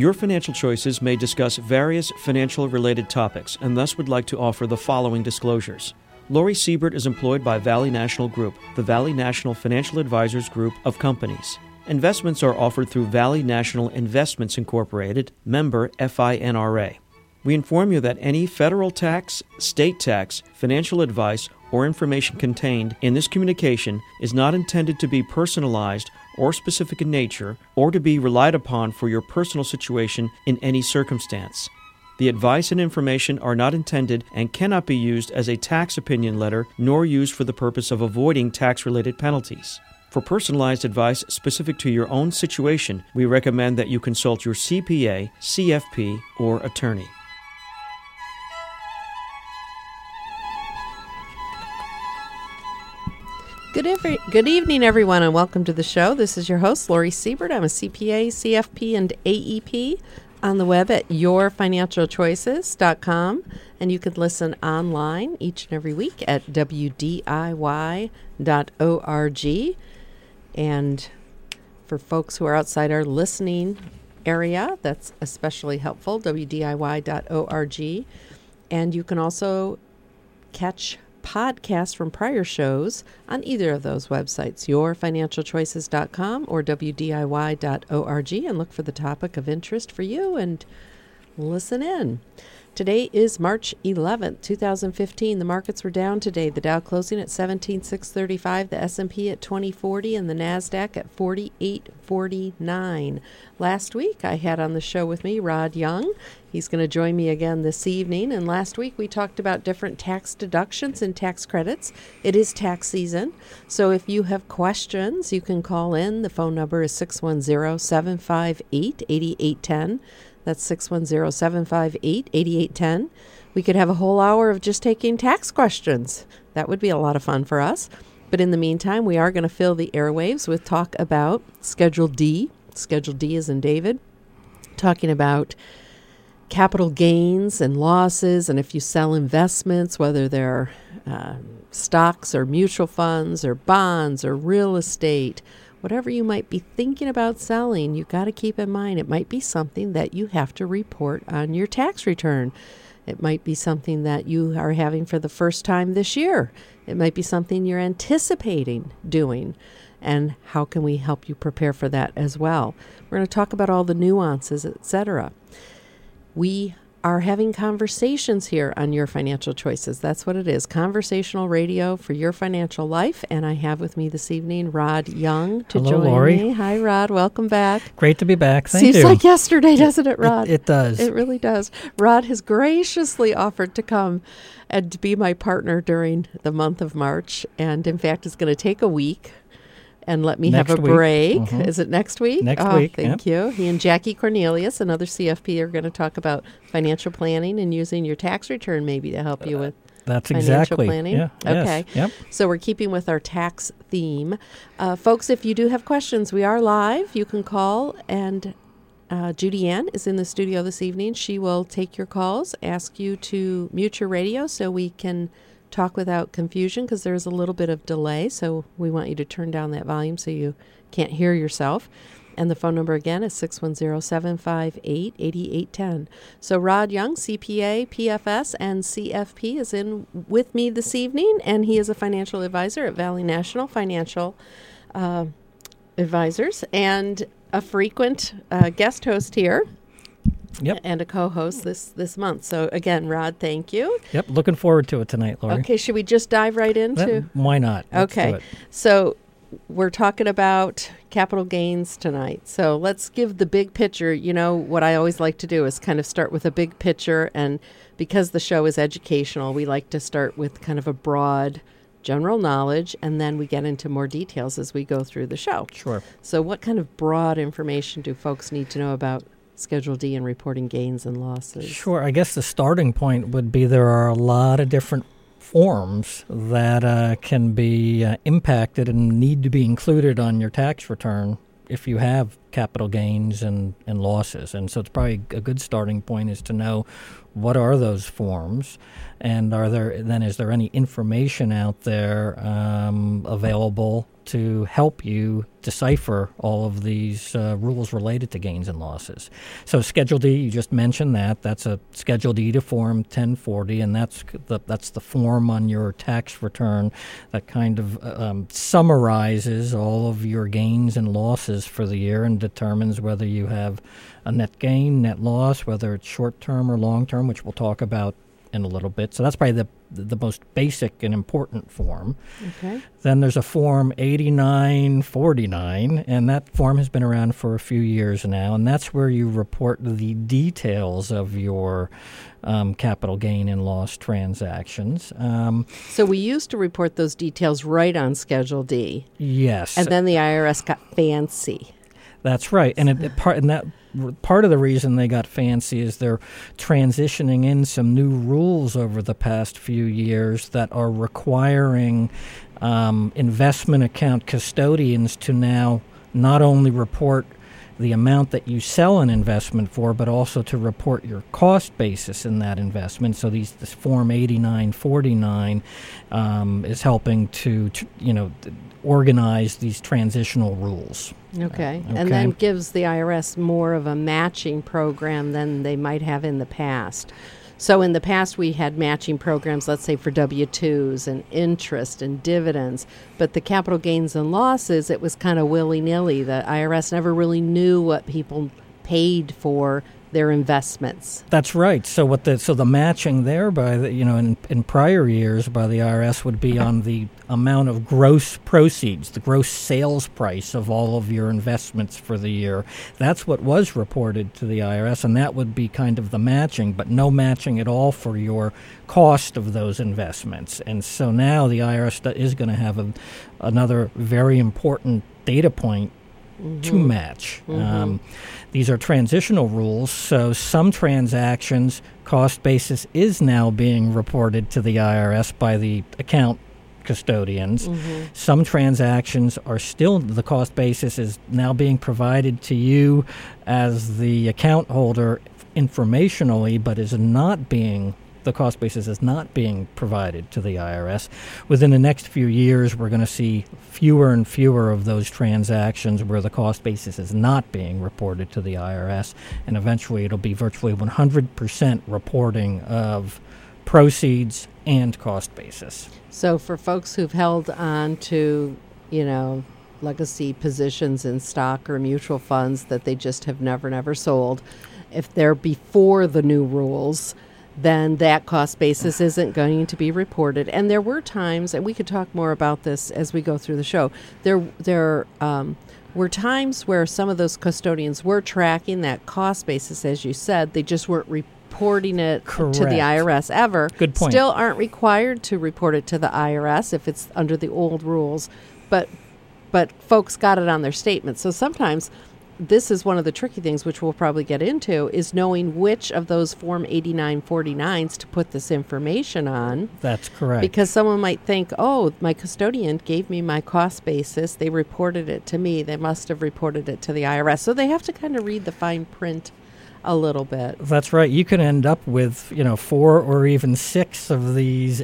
Your Financial Choices may discuss various financial-related topics and thus would like to offer the following disclosures. Lori Siebert is employed by Valley National Group, the Valley National Financial Advisors Group of companies. Investments are offered through Valley National Investments Incorporated, member FINRA. We inform you that any federal tax, state tax, financial advice, or information contained in this communication is not intended to be personalized or specific in nature or to be relied upon for your personal situation in any circumstance. The advice and information are not intended and cannot be used as a tax opinion letter nor used for the purpose of avoiding tax-related penalties. For personalized advice specific to your own situation, we recommend that you consult your CPA, CFP, or attorney. Good evening, everyone, and welcome to the show. This is your host, Lori Siebert. I'm a CPA, CFP, and AEP on the web at yourfinancialchoices.com, and you can listen online each and every week at wdiy.org. And for folks who are outside our listening area, that's especially helpful, wdiy.org. And you can also catch podcasts from prior shows on either of those websites, yourfinancialchoices.com or wdiy.org, and look for the topic of interest for you and listen in. Today is March 11th, 2015. The markets were down today. The Dow closing at 17,635, the S&P at 2040, and the NASDAQ at 4849. Last week, I had on the show with me Rod Young. He's going to join me again this evening. And last week, we talked about different tax deductions and tax credits. It is tax season. So if you have questions, you can call in. The phone number is 610-758-8810. That's 610-758-8810. We could have a whole hour of just taking tax questions. That would be a lot of fun for us. But in the meantime, we are going to fill the airwaves with talk about Schedule D. Schedule D is in David. Talking about capital gains and losses, and if you sell investments, whether they're stocks or mutual funds or bonds or real estate, whatever you might be thinking about selling, you got to keep in mind it might be something that you have to report on your tax return. It might be something that you are having for the first time this year. It might be something you're anticipating doing. And how can we help you prepare for that as well? We're going to talk about all the nuances, etc. We are having conversations here on Your Financial Choices. That's what it is, conversational radio for your financial life. And I have with me this evening Rod Young to join Lori. me. Hi, Rod. Welcome back. Great to be back. Thank you. Seems like yesterday, doesn't it, Rod? It does. It really does. Rod has graciously offered to come and to be my partner during the month of March. And in fact, it's going to take a week and let me have a break. Mm-hmm. Is it next week? Next week. Thank you. He and Jackie Cornelius, another CFP, are going to talk about financial planning and using your tax return maybe to help you with That's financial exactly. planning. Yeah. Okay. Yes. Yep. So we're keeping with our tax theme. Folks, if you do have questions, we are live. You can call, and Judy Ann is in the studio this evening. She will take your calls, ask you to mute your radio so we can talk without confusion, because there's a little bit of delay, so we want you to turn down that volume so you can't hear yourself. And the phone number again is 610-758-8810. So Rod Young, CPA, PFS, and CFP is in with me this evening, and he is a financial advisor at Valley National Financial Advisors and a frequent guest host here. Yep. And a co-host this month. So again, Rod, thank you. Yep. Looking forward to it tonight, Lori. Okay, should we just dive right into? Why not? Let's do it. So we're talking about capital gains tonight. So let's give the big picture. You know, what I always like to do is kind of start with a big picture. And because the show is educational, we like to start with kind of a broad general knowledge, and then we get into more details as we go through the show. Sure. So what kind of broad information do folks need to know about Schedule D and reporting gains and losses? Sure. I guess the starting point would be there are a lot of different forms that can be impacted and need to be included on your tax return if you have capital gains and losses. And so it's probably a good starting point is to know what are those forms, and is there any information out there available to help you decipher all of these rules related to gains and losses. So Schedule D, you just mentioned that. That's a Schedule D to Form 1040, and that's the form on your tax return that kind of summarizes all of your gains and losses for the year and determines whether you have a net gain, net loss, whether it's short-term or long-term, which we'll talk about in a little bit. So that's probably the most basic and important form. Okay. Then there's a Form 8949, and that form has been around for a few years now, and that's where you report the details of your capital gain and loss transactions. So we used to report those details right on Schedule D. Yes. And then the IRS got fancy. That's right. And part of the reason they got fancy is they're transitioning in some new rules over the past few years that are requiring investment account custodians to now not only report the amount that you sell an investment for, but also to report your cost basis in that investment. So this Form 8949 is helping to organize these transitional rules. Okay. And then gives the IRS more of a matching program than they might have in the past. So in the past, we had matching programs, let's say for W-2s and interest and dividends. But the capital gains and losses, it was kind of willy-nilly. The IRS never really knew what people paid for their investments. That's right. So the matching there by in prior years by the IRS would be on the amount of gross proceeds, the gross sales price of all of your investments for the year. That's what was reported to the IRS, and that would be kind of the matching, but no matching at all for your cost of those investments. And so now the IRS is going to have another very important data point to match. These are transitional rules, so some transactions, cost basis is now being reported to the IRS by the account custodians. Some transactions are still, the cost basis is now being provided to you as the account holder informationally, but the cost basis is not being provided to the IRS. Within the next few years, we're going to see fewer and fewer of those transactions where the cost basis is not being reported to the IRS, and eventually it'll be virtually 100% reporting of proceeds and cost basis. So for folks who've held on to, legacy positions in stock or mutual funds that they just have never sold, if they're before the new rules, then that cost basis isn't going to be reported. And there were times, and we could talk more about this as we go through the show, there were times where some of those custodians were tracking that cost basis, as you said. They just weren't reporting it to the IRS ever. Good point. Still aren't required to report it to the IRS if it's under the old rules, but folks got it on their statement. So sometimes this is one of the tricky things, which we'll probably get into, is knowing which of those Form 8949s to put this information on. That's correct. Because someone might think, oh, my custodian gave me my cost basis. They reported it to me. They must have reported it to the IRS. So they have to kind of read the fine print a little bit. That's right. You can end up with, 4 or even 6 of these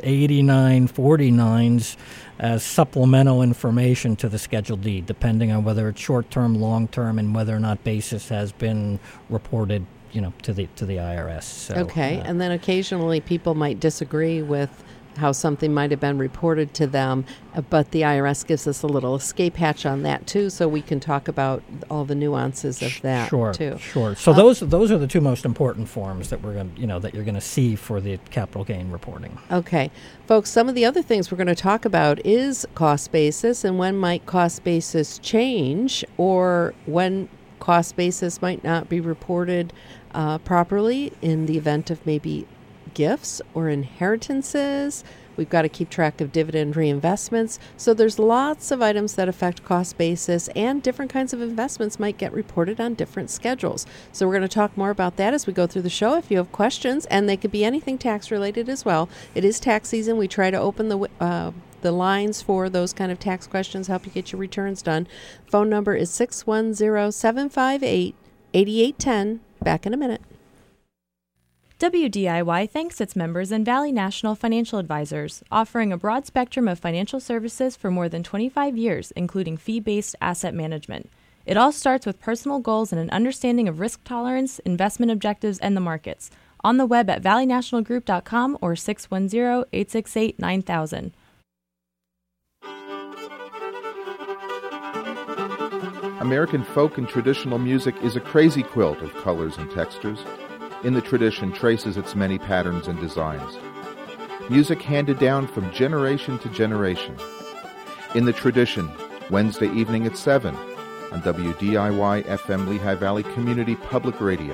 8949s as supplemental information to the Schedule D, depending on whether it's short-term, long-term, and whether or not basis has been reported, to the IRS. So, okay, and then occasionally people might disagree with how something might have been reported to them, but the IRS gives us a little escape hatch on that too, so we can talk about all the nuances of that too. Sure. So those are the two most important forms that we're going, that you're going to see for the capital gain reporting. Okay, folks. Some of the other things we're going to talk about is cost basis, and when might cost basis change, or when cost basis might not be reported properly in the event of maybe gifts or inheritances. We've got to keep track of dividend reinvestments. So there's lots of items that affect cost basis, and different kinds of investments might get reported on different schedules. So we're going to talk more about that as we go through the show. If you have questions, and they could be anything tax related as well. It is tax season. We try to open the lines for those kind of tax questions, help you get your returns done. Phone number is 610-758-8810. Back in a minute. WDIY thanks its members and Valley National Financial Advisors, offering a broad spectrum of financial services for more than 25 years, including fee-based asset management. It all starts with personal goals and an understanding of risk tolerance, investment objectives, and the markets. On the web at valleynationalgroup.com or 610-868-9000. American folk and traditional music is a crazy quilt of colors and textures. In the tradition traces its many patterns and designs. Music handed down from generation to generation. In the tradition, Wednesday evening at 7 on WDIY FM Lehigh Valley Community Public Radio.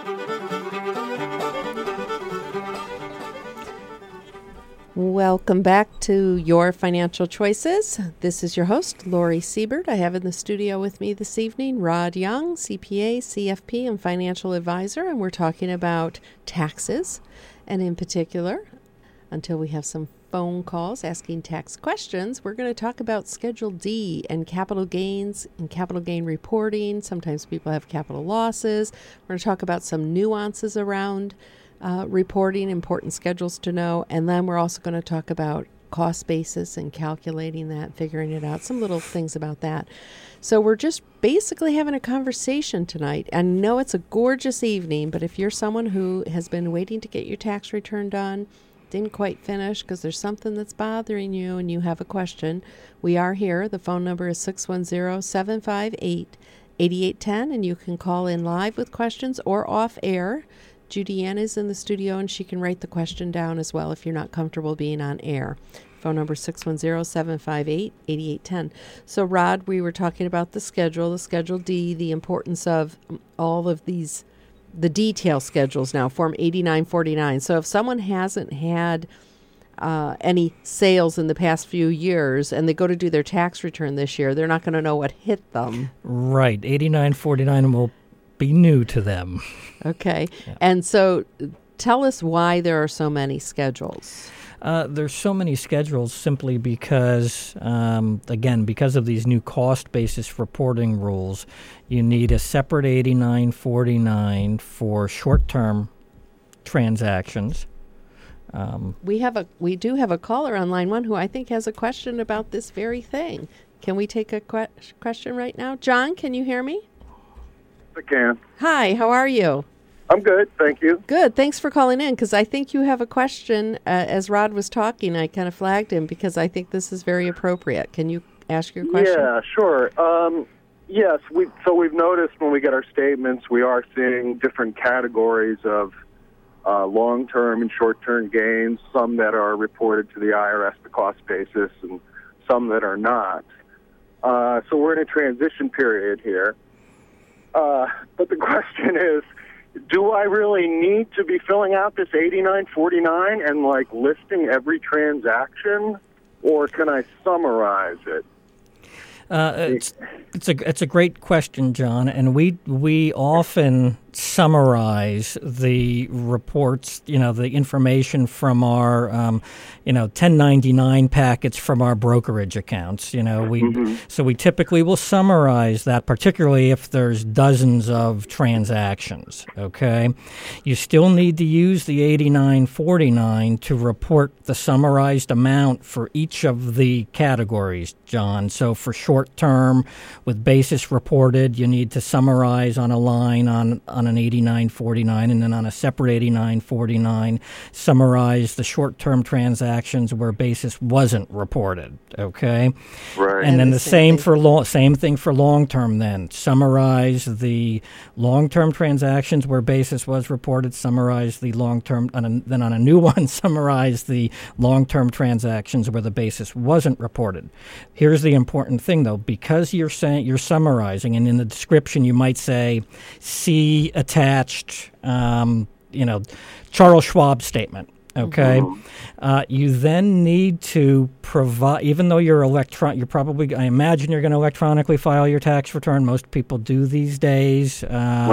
Welcome back to Your Financial Choices. This is your host, Lori Siebert. I have in the studio with me this evening Rod Young, CPA, CFP, and financial advisor, and we're talking about taxes, and in particular, until we have some phone calls asking tax questions, we're going to talk about Schedule D and capital gains and capital gain reporting. Sometimes people have capital losses. We're going to talk about some nuances around reporting, important schedules to know, and then we're also going to talk about cost basis and calculating that, figuring it out, some little things about that. So we're just basically having a conversation tonight. I know it's a gorgeous evening, but if you're someone who has been waiting to get your tax return done, didn't quite finish because there's something that's bothering you and you have a question, we are here. The phone number is 610-758-8810, and you can call in live with questions or off air. Judy Ann is in the studio, and she can write the question down as well if you're not comfortable being on air. Phone number 610-758-8810. So, Rod, we were talking about the Schedule D, the importance of all of these, the detail schedules now, Form 8949. So if someone hasn't had any sales in the past few years and they go to do their tax return this year, they're not going to know what hit them. Right. 8949 will be new to them. Okay. Yeah. And so tell us why there are so many schedules. There's so many schedules simply because, again, because of these new cost basis reporting rules, you need a separate 8949 for short-term transactions. We do have a caller on line one who I think has a question about this very thing. Can we take a question right now? John, can you hear me? I can. Hi, how are you? I'm good, thank you. Good. Thanks for calling in, because I think you have a question. As Rod was talking, I kind of flagged him because I think this is very appropriate. Can you ask your question? Yeah, sure. Yes, we've noticed when we get our statements, we are seeing different categories of long-term and short-term gains, some that are reported to the IRS, the cost basis, and some that are not. So we're in a transition period here. But the question is, do I really need to be filling out this 8949 and listing every transaction, or can I summarize it? It's a great question, John, and we often summarize the reports, the information from our 1099 packets from our brokerage accounts. So we typically will summarize that, particularly if there's dozens of transactions. Okay, you still need to use the 8949 to report the summarized amount for each of the categories, John. So for short term with basis reported, you need to summarize on a line on an 8949, and then on a separate 8949, summarize the short-term transactions where basis wasn't reported. Okay, right. And then the same thing for long-term. Then summarize the long-term transactions where basis was reported. Summarize the long-term, then on a new one, summarize the long-term transactions where the basis wasn't reported. Here's the important thing, though, because you're summarizing, and in the description you might say, see attached, Charles Schwab statement. Okay, you then need to provide, even though I imagine you're going to electronically file your tax return. Most people do these days.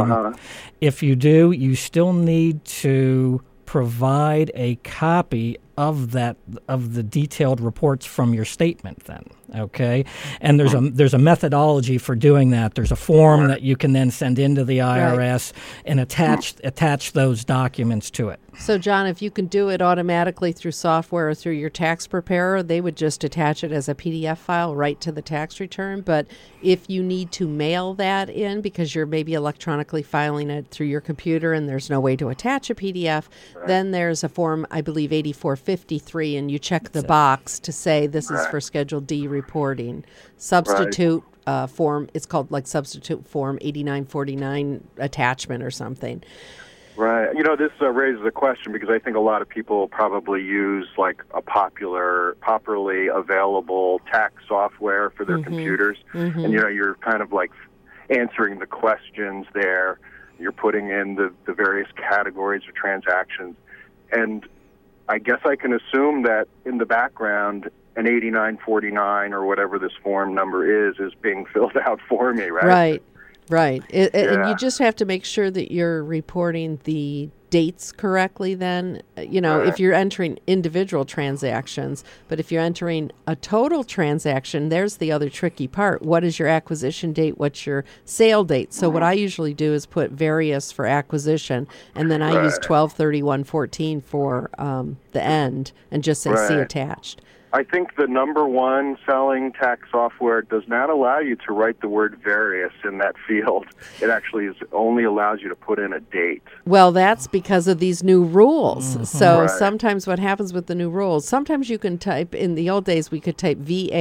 If you do, you still need to provide a copy of the detailed reports from your statement then, okay? And there's a methodology for doing that. There's a form that you can then send into the IRS and attach those documents to it. So, John, if you can do it automatically through software or through your tax preparer, they would just attach it as a PDF file right to the tax return. But if you need to mail that in because you're maybe electronically filing it through your computer and there's no way to attach a PDF, then there's a form, I believe 8453, and you check the box to say this is for Schedule D reporting. Substitute form, it's called like substitute form 8949 attachment or something. Right. This raises a question because I think a lot of people probably use like a properly available tax software for their computers. And, you're kind of like answering the questions there. You're putting in the various categories of transactions. And I guess I can assume that in the background, an 8949 or whatever this form number is being filled out for me, right? Right. And you just have to make sure that you're reporting the dates correctly then. If you're entering individual transactions, but if you're entering a total transaction, there's the other tricky part. What is your acquisition date? What's your sale date? So what I usually do is put various for acquisition, and then I use 12/31/14 for the end and just say see attached. I think the number one selling tax software does not allow you to write the word various in that field. It actually only allows you to put in a date. Well, that's because of these new rules. So sometimes what happens with the new rules, sometimes you can type, in the old days we could type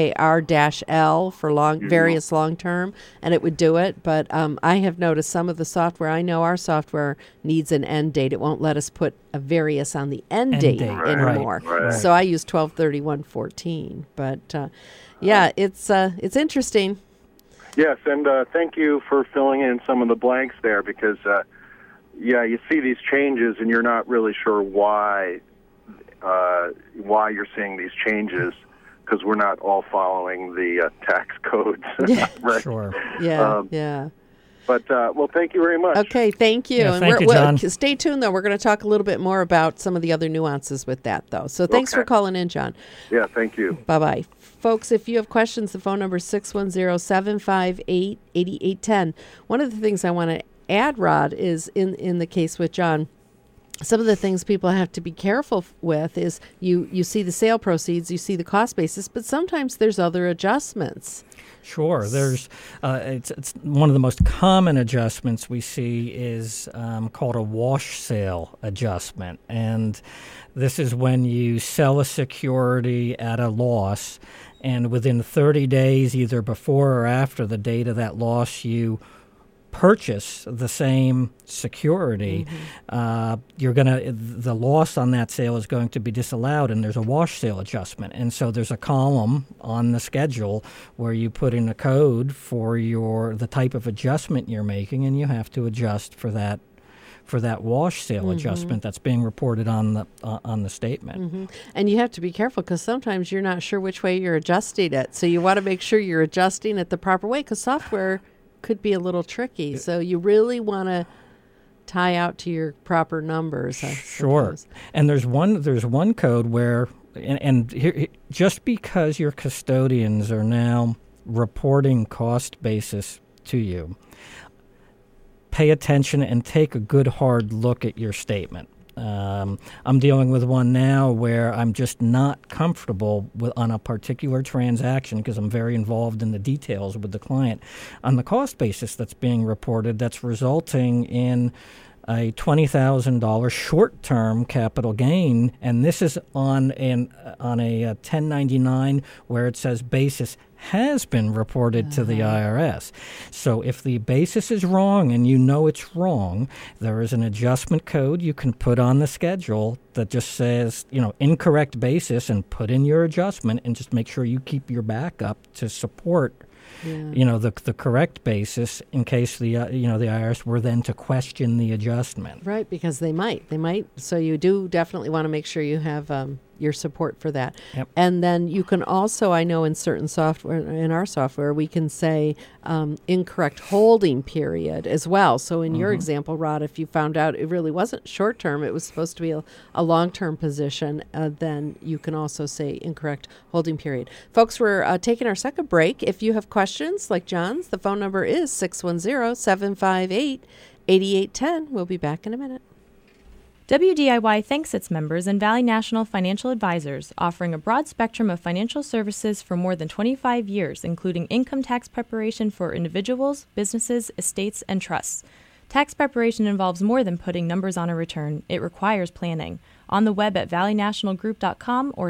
VAR-L for various long-term, and it would do it. But I have noticed some of the software, I know our software needs an end date. It won't let us put a various on the end date anymore. So I use 12/31/14. But it's interesting. Yes, and thank you for filling in some of the blanks there because, you see these changes and you're not really sure why you're seeing these changes because we're not all following the tax codes. Right? Sure. Yeah. But, thank you very much. Okay, thank you. Yeah, thank you, John. Stay tuned, though. We're going to talk a little bit more about some of the other nuances with that, though. So thanks for calling in, John. Yeah, thank you. Bye-bye. Folks, if you have questions, the phone number is 610-758-8810. One of the things I want to add, Rod, is in the case with John, some of the things people have to be careful with is you see the sale proceeds, you see the cost basis, but sometimes there's other adjustments. Sure. There's it's one of the most common adjustments we see is called a wash sale adjustment, and this is when you sell a security at a loss, and within 30 days, either before or after the date of that loss, you purchase the same security, the loss on that sale is going to be disallowed, and there's a wash sale adjustment. And so there's a column on the schedule where you put in a code for the type of adjustment you're making, and you have to adjust for that wash sale adjustment that's being reported on the statement. And you have to be careful because sometimes you're not sure which way you're adjusting it. So you want to make sure you're adjusting it the proper way because software could be a little tricky. So you really want to tie out to your proper numbers. Sure. And there's one code where, and here, just because your custodians are now reporting cost basis to you, pay attention and take a good hard look at your statement. I'm dealing with one now where I'm just not comfortable on a particular transaction because I'm very involved in the details with the client. On the cost basis that's being reported, that's resulting in a $20,000 short-term capital gain, and this is on a 1099 where it says basis has been reported to the IRS. So if the basis is wrong and you know it's wrong, there is an adjustment code you can put on the schedule that just says, incorrect basis, and put in your adjustment, and just make sure you keep your backup to support the correct basis in case the IRS were then to question the adjustment. Right, because they might. So you do definitely want to make sure you have your support for that. Yep. And then you can also, I know in certain software, in our software, we can say incorrect holding period as well. So in your example, Rod, if you found out it really wasn't short term, it was supposed to be a long-term position, then you can also say incorrect holding period. Folks, we're taking our second break. If you have questions like John's, the phone number is 610-758-8810. We'll be back in a minute. WDIY thanks its members and Valley National Financial Advisors, offering a broad spectrum of financial services for more than 25 years, including income tax preparation for individuals, businesses, estates, and trusts. Tax preparation involves more than putting numbers on a return. It requires planning. On the web at valleynationalgroup.com or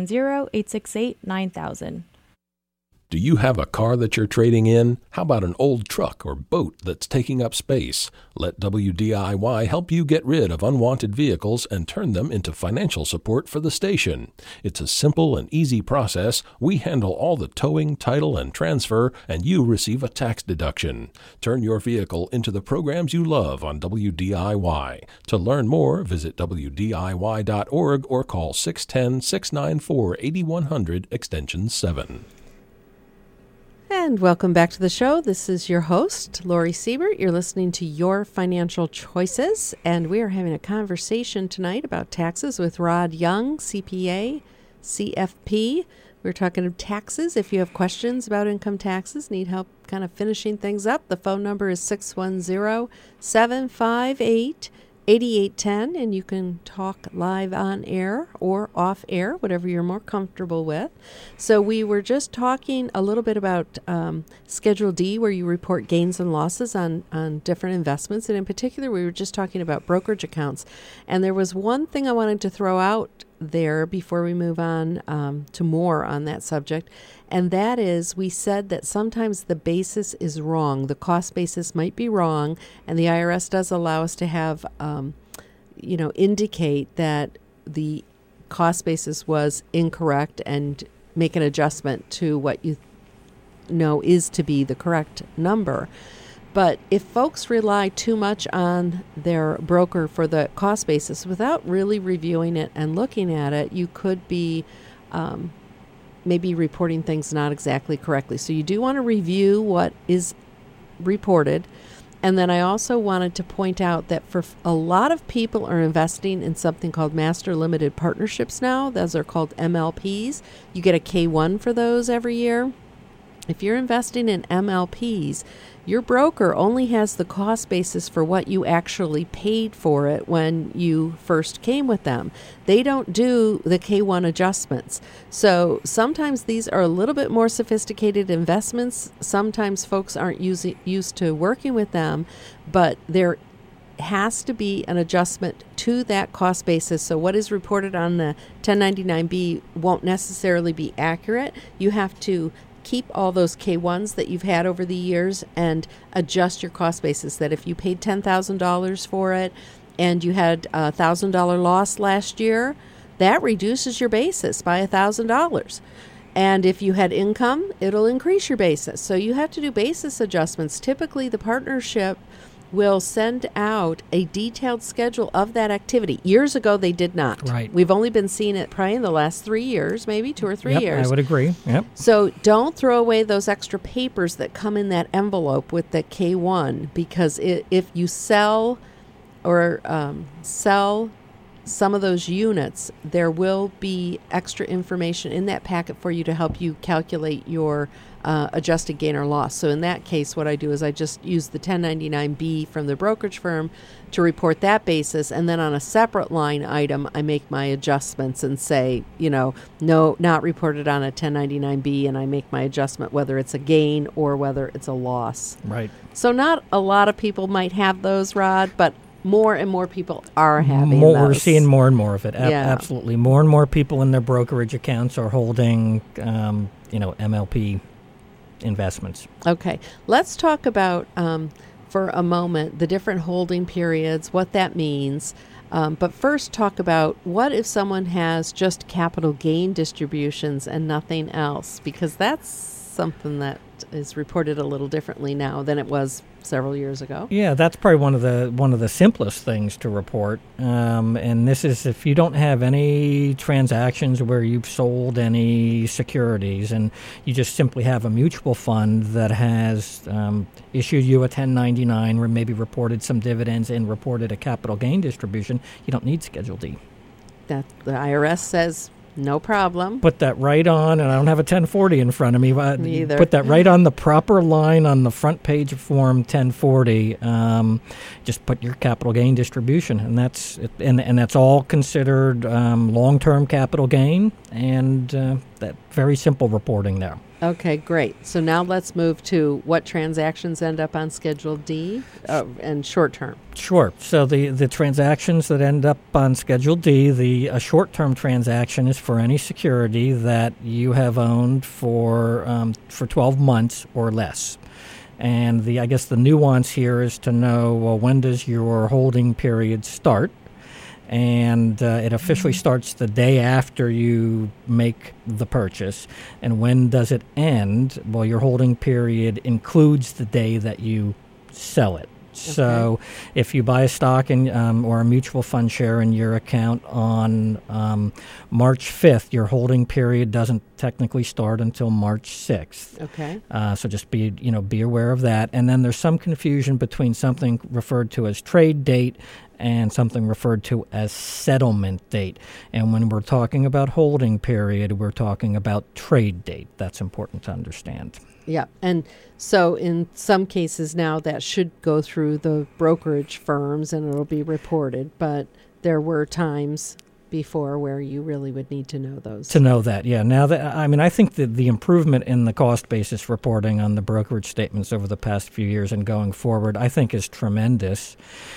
610-868-9000. Do you have a car that you're trading in? How about an old truck or boat that's taking up space? Let WDIY help you get rid of unwanted vehicles and turn them into financial support for the station. It's a simple and easy process. We handle all the towing, title, and transfer, and you receive a tax deduction. Turn your vehicle into the programs you love on WDIY. To learn more, visit WDIY.org or call 610-694-8100 extension 7. And welcome back to the show. This is your host, Lori Siebert. You're listening to Your Financial Choices, and we are having a conversation tonight about taxes with Rod Young, CPA, CFP. We're talking about taxes. If you have questions about income taxes, need help kind of finishing things up, the phone number is 610-758-8810, and you can talk live on air or off air, whatever you're more comfortable with. So we were just talking a little bit about Schedule D, where you report gains and losses on different investments. And in particular, we were just talking about brokerage accounts. And there was one thing I wanted to throw out there before we move on to more on that subject. And that is, we said that sometimes the basis is wrong. The cost basis might be wrong, and the IRS does allow us to have, indicate that the cost basis was incorrect and make an adjustment to what you know is to be the correct number. But if folks rely too much on their broker for the cost basis without really reviewing it and looking at it, you could be maybe reporting things not exactly correctly. So you do want to review what is reported. And then I also wanted to point out that for a lot of people are investing in something called Master Limited Partnerships now. Those are called MLPs. You get a K-1 for those every year. If you're investing in MLPs, your broker only has the cost basis for what you actually paid for it when you first came with them. They don't do the K-1 adjustments. So sometimes these are a little bit more sophisticated investments. Sometimes folks aren't used to working with them, but there has to be an adjustment to that cost basis. So what is reported on the 1099-B won't necessarily be accurate. You have to keep all those K-1s that you've had over the years and adjust your cost basis. That if you paid $10,000 for it and you had a $1,000 loss last year, that reduces your basis by $1,000. And if you had income, it'll increase your basis. So you have to do basis adjustments. Typically, the partnership will send out a detailed schedule of that activity. Years ago, they did not. Right. We've only been seeing it probably in the last 3 years, maybe 2 or 3 years. I would agree. Yep. So don't throw away those extra papers that come in that envelope with the K-1, because if you sell or sell some of those units, there will be extra information in that packet for you to help you calculate your adjusted gain or loss. So in that case, what I do is I just use the 1099-B from the brokerage firm to report that basis, and then on a separate line item, I make my adjustments and say, no, not reported on a 1099-B, and I make my adjustment whether it's a gain or whether it's a loss. Right. So not a lot of people might have those, Rod, but more and more people are having those. We're seeing more and more of it. Yeah. Absolutely. More and more people in their brokerage accounts are holding, MLP investments. Okay. Let's talk about, for a moment, the different holding periods, what that means. But first, talk about what if someone has just capital gain distributions and nothing else, because that's something that is reported a little differently now than it was several years ago. Yeah, that's probably one of the simplest things to report. And this is if you don't have any transactions where you've sold any securities, and you just simply have a mutual fund that has issued you a 1099, or maybe reported some dividends and reported a capital gain distribution, you don't need Schedule D. That the IRS says no problem. Put that right on, and I don't have a 1040 in front of me. Me either. Put that right on the proper line on the front page of Form 1040. Just put your capital gain distribution, and that's all considered long-term capital gain, and that very simple reporting there. Okay, great. So now let's move to what transactions end up on Schedule D and short term. Sure. So the transactions that end up on Schedule D, a short-term transaction is for any security that you have owned for 12 months or less. And I guess the nuance here is to know, well, when does your holding period start? And it officially starts the day after you make the purchase. And when does it end? Well, your holding period includes the day that you sell it. So if you buy a stock or a mutual fund share in your account on March 5th, your holding period doesn't technically start until March 6th. Okay. So just be aware of that. And then there's some confusion between something referred to as trade date and something referred to as settlement date. And when we're talking about holding period, we're talking about trade date. That's important to understand. Yeah. And so in some cases now that should go through the brokerage firms and it'll be reported, but there were times before where you really would need to know those. To know that, yeah. Now, I think that the improvement in the cost basis reporting on the brokerage statements over the past few years and going forward, I think is tremendous.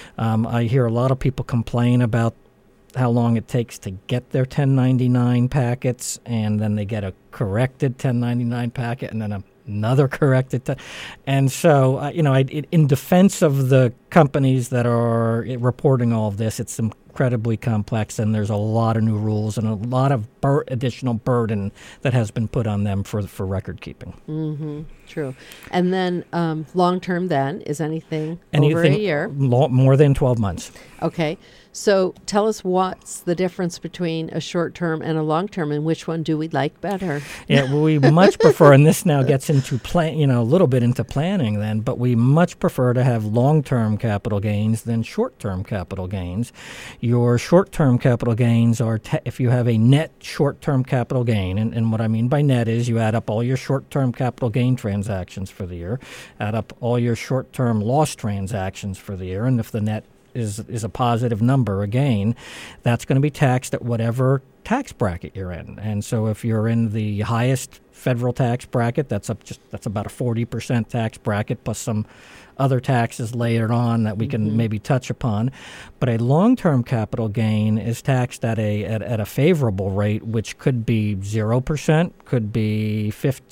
I hear a lot of people complain about how long it takes to get their 1099 packets, and then they get a corrected 1099 packet, and then another corrected. And so, in defense of the companies that are reporting all of this, it's incredibly complex, and there's a lot of new rules and a lot of additional burden that has been put on them for record keeping. Mm-hmm. True. And then long-term then is anything over a year? More than 12 months. Okay. So tell us what's the difference between a short-term and a long-term, and which one do we like better? Yeah, well, we much prefer, and this now gets into a little bit into planning then, but we much prefer to have long-term capital gains than short-term capital gains. Your short-term capital gains are if you have a net short-term capital gain, and what I mean by net is you add up all your short-term capital gain transactions for the year, add up all your short-term loss transactions for the year, and if the net is a positive number, a gain, that's going to be taxed at whatever tax bracket you're in. And so if you're in the highest federal tax bracket, that's about a 40% tax bracket plus some other taxes later on that we can maybe touch upon. But a long-term capital gain is taxed at a favorable rate, which could be 0%, could be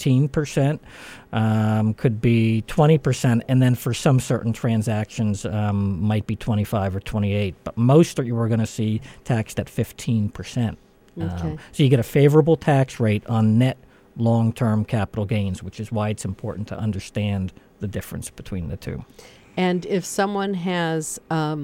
15%, could be 20%, and then for some certain transactions might be 25 or 28. But most of you are going to see taxed at 15%. Okay. So you get a favorable tax rate on net long-term capital gains, which is why it's important to understand the difference between the two. And if someone has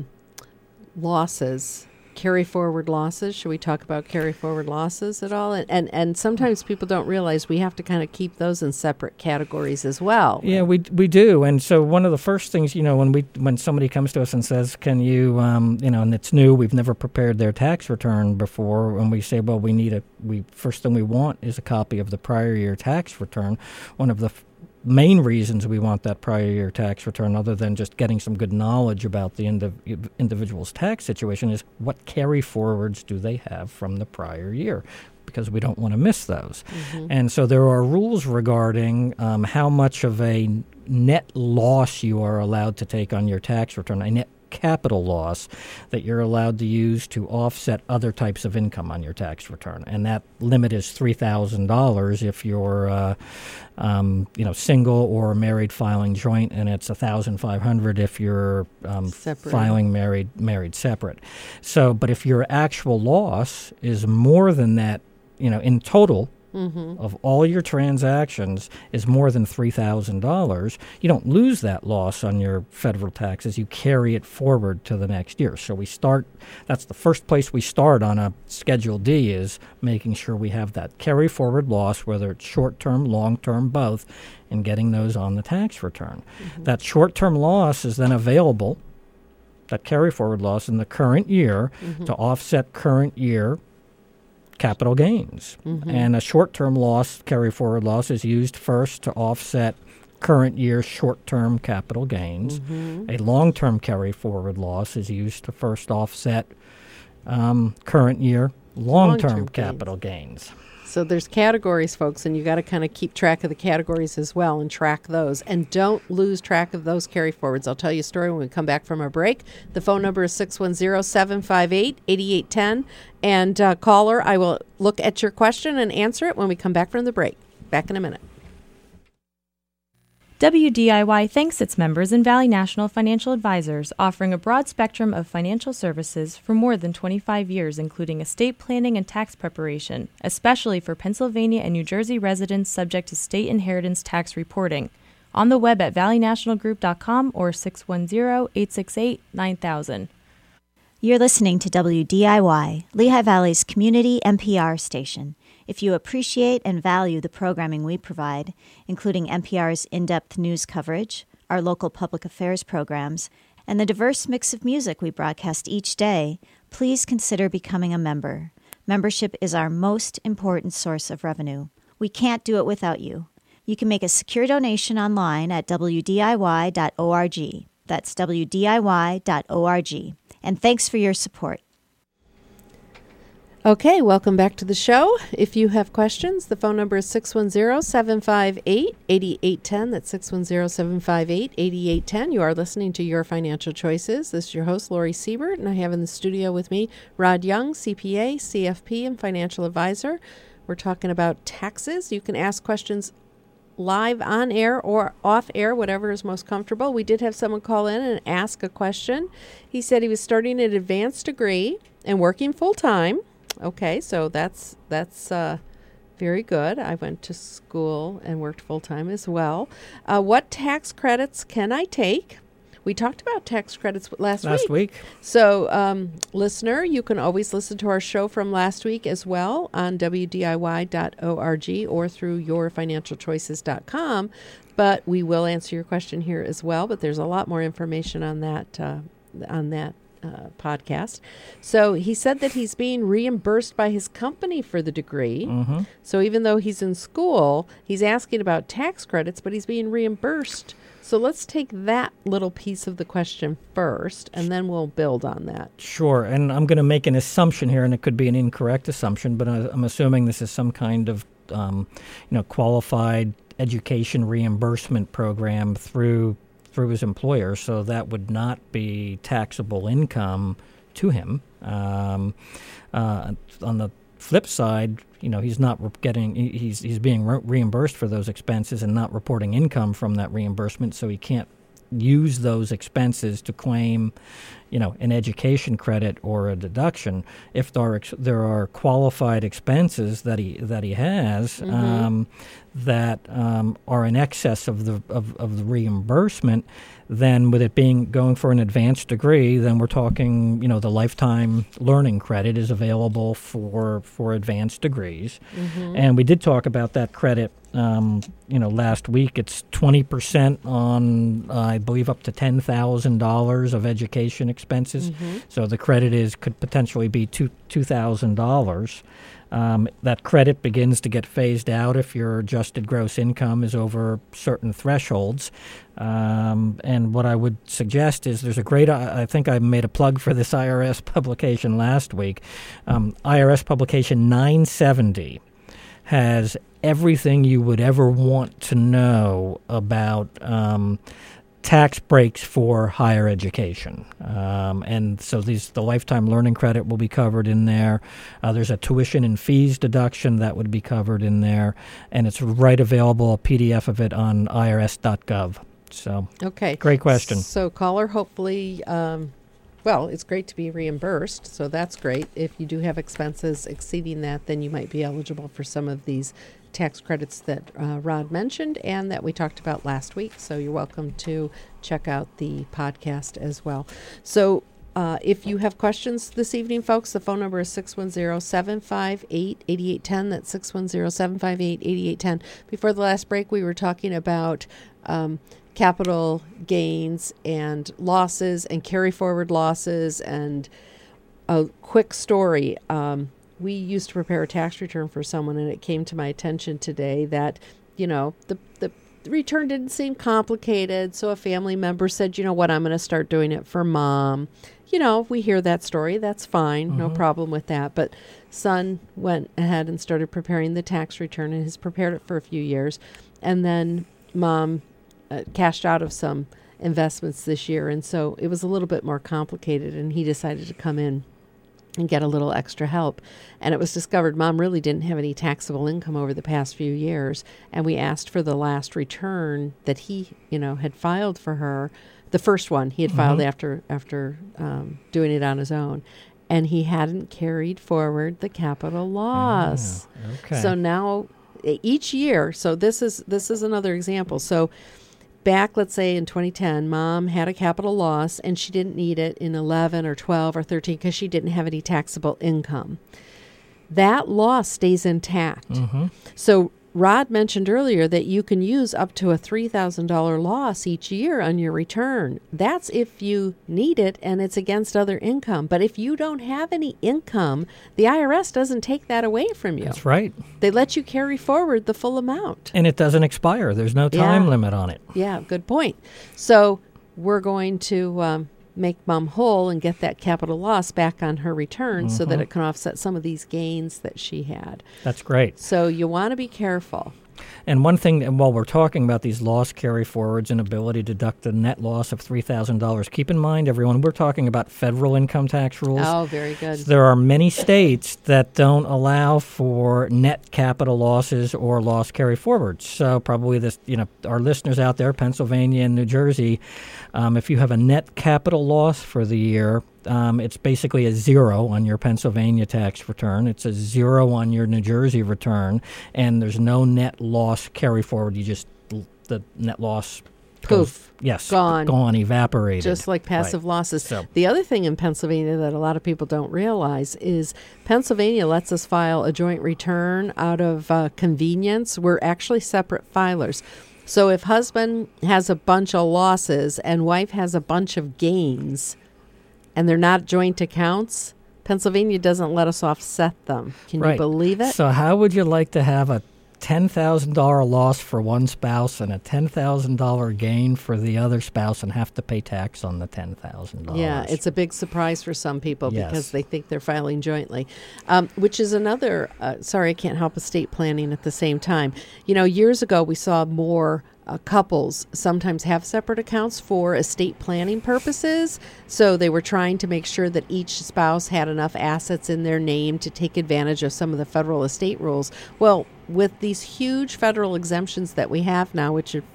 losses, carry forward losses, should we talk about carry forward losses at all? And sometimes people don't realize we have to kind of keep those in separate categories as well. Yeah, we do. And so one of the first things, when somebody comes to us and says, can you, and it's new, we've never prepared their tax return before, and we say, well, first thing we want is a copy of the prior year tax return. One of the main reasons we want that prior year tax return, other than just getting some good knowledge about the individual's tax situation, is what carry forwards do they have from the prior year, because we don't want to miss those. Mm-hmm. And so there are rules regarding how much of a net loss you are allowed to take on your tax return, a net capital loss that you're allowed to use to offset other types of income on your tax return. And that limit is $3,000 if you're single or married filing joint, and it's $1,500 if you're filing married separate. So, but if your actual loss is more than that, in total, of all your transactions is more than $3,000, you don't lose that loss on your federal taxes. You carry it forward to the next year. So that's the first place we start on a Schedule D, is making sure we have that carry forward loss, whether it's short-term, long-term, both, and getting those on the tax return. That short-term loss is then available, that carry forward loss in the current year, to offset current year capital gains. And a short-term loss, carry-forward loss, is used first to offset current year short-term capital gains. A long-term carry-forward loss is used to first offset current year long-term capital gains. So there's categories, folks, and you got to kind of keep track of the categories as well and track those. And don't lose track of those carry forwards. I'll tell you a story when we come back from our break. The phone number is 610-758-8810. And caller, I will look at your question and answer it when we come back from the break. Back in a minute. WDIY thanks its members and Valley National Financial Advisors, offering a broad spectrum of financial services for more than 25 years, including estate planning and tax preparation, especially for Pennsylvania and New Jersey residents subject to state inheritance tax reporting. On the web at valleynationalgroup.com or 610-868-9000. You're listening to WDIY, Lehigh Valley's community NPR station. If you appreciate and value the programming we provide, including NPR's in-depth news coverage, our local public affairs programs, and the diverse mix of music we broadcast each day, please consider becoming a member. Membership is our most important source of revenue. We can't do it without you. You can make a secure donation online at WDIY.org. That's WDIY.org. And thanks for your support. Okay, welcome back to the show. If you have questions, the phone number is 610-758-8810. That's 610-758-8810. You are listening to Your Financial Choices. This is your host, Lori Siebert, and I have in the studio with me Rod Young, CPA, CFP, and financial advisor. We're talking about taxes. You can ask questions live on air or off air, whatever is most comfortable. We did have someone call in and ask a question. He said he was starting an advanced degree and working full-time. Okay, so that's very good. I went to school and worked full-time as well. What tax credits can I take? We talked about tax credits last week. So, listener, you can always listen to our show from last week as well on WDIY.org or through yourfinancialchoices.com. But we will answer your question here as well. But there's a lot more information on that podcast. So he said that he's being reimbursed by his company for the degree. So even though he's in school, he's asking about tax credits, but he's being reimbursed. So let's take that little piece of the question first, and then we'll build on that. Sure, and I'm going to make an assumption here, and it could be an incorrect assumption, but I'm assuming this is some kind of qualified education reimbursement program through his employer, so that would not be taxable income to him. On the flip side, he's not getting he's being reimbursed for those expenses and not reporting income from that reimbursement, so he can't use those expenses to claim, an education credit or a deduction. If there are qualified expenses that he has that are in excess of the reimbursement, then with it going for an advanced degree, then we're talking, the lifetime learning credit is available for advanced degrees. And we did talk about that credit, last week. It's 20% on, I believe, up to $10,000 of education expenses. So the credit could potentially be $2,000. That credit begins to get phased out if your adjusted gross income is over certain thresholds. And what I would suggest is there's I think I made a plug for this IRS publication last week. IRS publication 970 has everything you would ever want to know about tax breaks for higher education. And so the lifetime learning credit will be covered in there. There's a tuition and fees deduction that would be covered in there. And it's right available, a PDF of it on irs.gov. So, okay. Great question. So caller, hopefully, well, it's great to be reimbursed, so that's great. If you do have expenses exceeding that, then you might be eligible for some of these tax credits that Rod mentioned and that we talked about last week. So you're welcome to check out the podcast as well. So if you have questions this evening, folks, the phone number is 610-758-8810. That's 610-758-8810. Before the last break, we were talking about capital gains and losses and carry forward losses. And a quick story. We used to prepare a tax return for someone, and it came to my attention today that, the return didn't seem complicated. So a family member said, you know what, I'm going to start doing it for mom. We hear that story. That's fine. No problem with that. But son went ahead and started preparing the tax return and has prepared it for a few years. And then mom cashed out of some investments this year. And so it was a little bit more complicated, and he decided to come in and get a little extra help. And it was discovered mom really didn't have any taxable income over the past few years. And we asked for the last return that he, had filed for her. The first one he had filed after doing it on his own. And he hadn't carried forward the capital loss. Okay. So now each year, so this is another example. So back, let's say in 2010, mom had a capital loss and she didn't need it in 11 or 12 or 13 because she didn't have any taxable income. That loss stays intact. So Rod mentioned earlier that you can use up to a $3,000 loss each year on your return. That's if you need it and it's against other income. But if you don't have any income, the IRS doesn't take that away from you. That's right. They let you carry forward the full amount. And it doesn't expire. There's no time limit on it. Yeah, good point. So we're going to make mom whole and get that capital loss back on her return so that it can offset some of these gains that she had. That's great. So you want to be careful. And one thing, and while we're talking about these loss carry forwards and ability to deduct a net loss of $3,000, keep in mind, everyone, we're talking about federal income tax rules. Oh, very good. There are many states that don't allow for net capital losses or loss carry forwards. So probably our listeners out there, Pennsylvania and New Jersey, if you have a net capital loss for the year, it's basically a 0 on your Pennsylvania tax return. It's a 0 on your New Jersey return, and there's no net loss carry forward. The net loss poof, gone, evaporated. Just like passive losses. So, the other thing in Pennsylvania that a lot of people don't realize is Pennsylvania lets us file a joint return out of convenience. We're actually separate filers. So if husband has a bunch of losses and wife has a bunch of gains, and they're not joint accounts, Pennsylvania doesn't let us offset them. Can you believe it? So how would you like to have a $10,000 loss for one spouse and a $10,000 gain for the other spouse and have to pay tax on the $10,000? Yeah, it's a big surprise for some people because they think they're filing jointly, which is another, sorry, I can't help estate planning at the same time. Years ago we saw more couples sometimes have separate accounts for estate planning purposes. So they were trying to make sure that each spouse had enough assets in their name to take advantage of some of the federal estate rules. Well, with these huge federal exemptions that we have now, which are